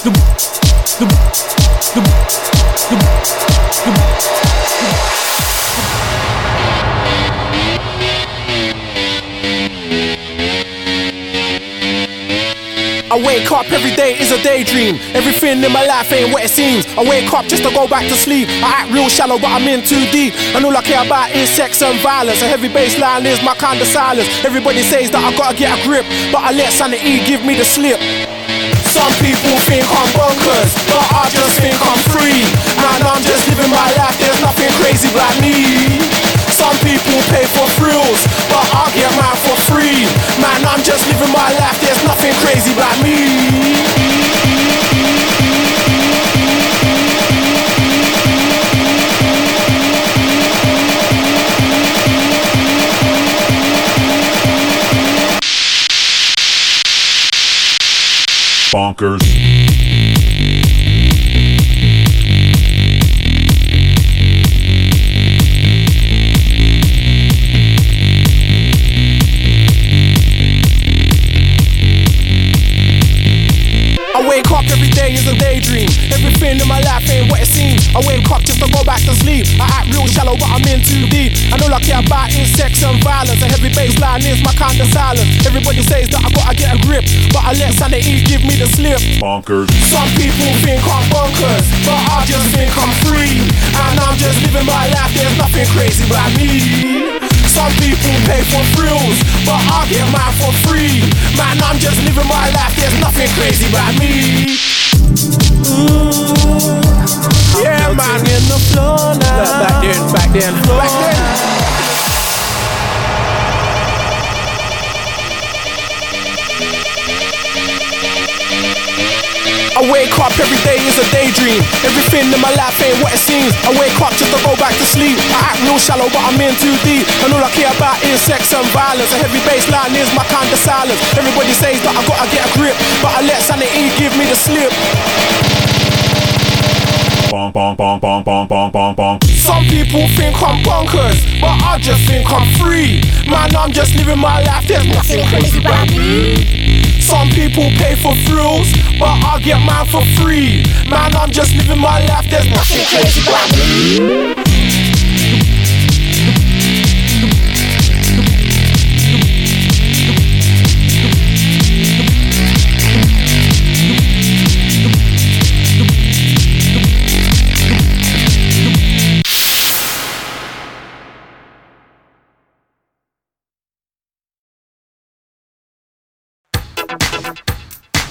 I wake up every day is a daydream. Everything in my life ain't what it seems. I wake up just to go back to sleep. I act real shallow but I'm in too deep. And all I care about is sex and violence. A heavy bass line is my kind of silence. Everybody says that I gotta get a grip, but I let sanity give me the slip. Some people think I'm bonkers, but I just think I'm free. Man, I'm just living my life, there's nothing crazy about me. Some people pay for thrills, but I get mine for free. Man, I'm just living my life, there's nothing crazy about me. Bonkers. I wake up every day is a daydream. Everything in my life ain't what it seems. I wake up just to go back to sleep. I act real shallow but I'm in too deep. And all I care about is sex and violence. A heavy bass line is my kind of silence. Everybody says that I gotta get a grip, but I let sanity give me the slip. Bonkers. Some people think I'm bonkers, but I just think I'm free. And I'm just living my life, there's nothing crazy about me. Some people pay for thrills, but I get mine for free. Man, I'm just living my life, there's nothing crazy about me. Yeah, man, in the floor now. Back then. I wake up every day is a daydream. Everything in my life ain't what it seems. I wake up just to go back to sleep. I act real shallow but I'm in too deep. And all I care about is sex and violence. A heavy bass line is my kind of silence. Everybody says that I gotta get a grip, but I let sanity give me the slip. Bonk, bonk, bonk, bonk, bonk, bonk, bonk, bonk. Some people think I'm bonkers, but I just think I'm free. Man, I'm just living my life, there's nothing crazy about me. Some people pay for thrills, but I get mine for free. Man, I'm just living my life, there's nothing crazy about me.